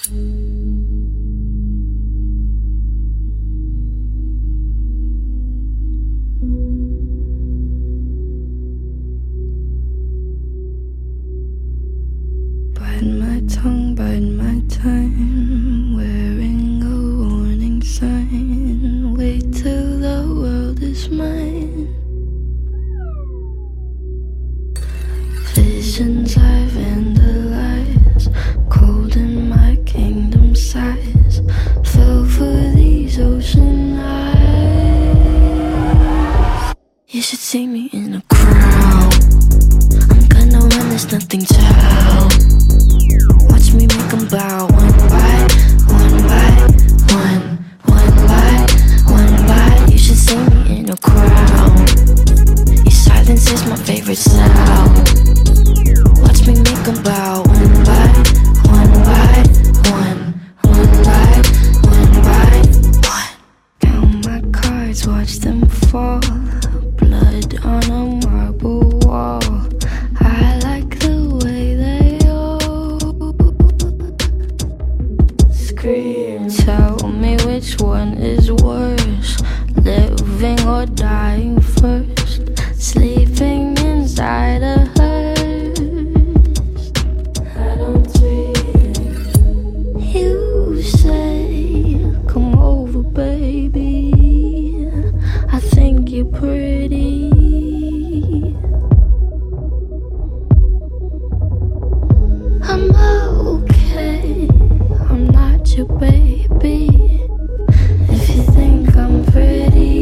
Bide my time, wearing a warning sign. Wait till the world is mine. Visions I vandalize, cold in my kingdom size. Fell for these ocean eyes. You should see me in a crowd. I'm gonna run, there's nothing to help. Watch me make them bow one by one by one, one by one by. You should see me in a crowd. Your silence is my favorite sound. Watch me make them bow one by one by one, one by one by one. Count my cards, watch them fall. Blood on a marble wall. I like the way they scream. Tell me which one is worse, living or dying first. Sleeping inside a hearse. I don't dream. You say, come over, baby. I think you're pretty. I'm okay, I'm not your baby. If you think I'm pretty,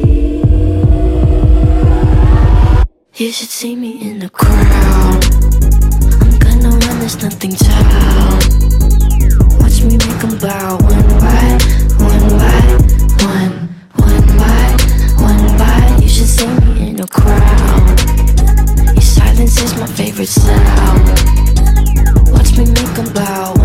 you should see me in the crowd. I'm gonna run, there's nothing to help. Watch me make them bow one by one by one, one by one by. You should see me in a crowd. Your silence is my favorite sound. Watch me make them bow